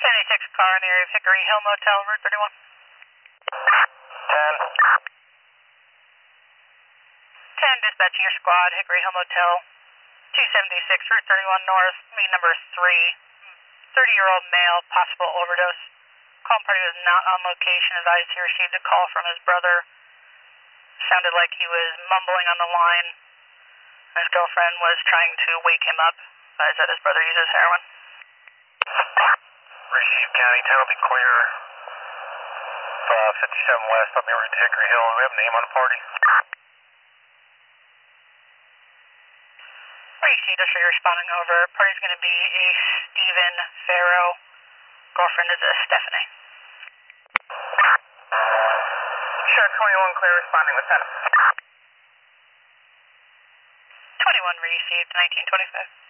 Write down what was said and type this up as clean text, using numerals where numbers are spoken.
76 car in the area of Hickory Hill Motel, Route 31. 10. 10, dispatching your squad, Hickory Hill Motel, 276, Route 31 North, main number 3. 30-year-old male, possible overdose. Call party was not on location. Advised he received a call from his brother. Sounded like he was mumbling on the line. His girlfriend was trying to wake him up. Advised that his brother uses heroin. Received County 10 will be clear. 57 West up the route to Hickory Hill. Do we have a name on the party? Received, just for you responding over. Party's going to be a Stephen Farrow. Girlfriend is a Stephanie. Sure, 21 clear responding with 10. 21 received, 1925.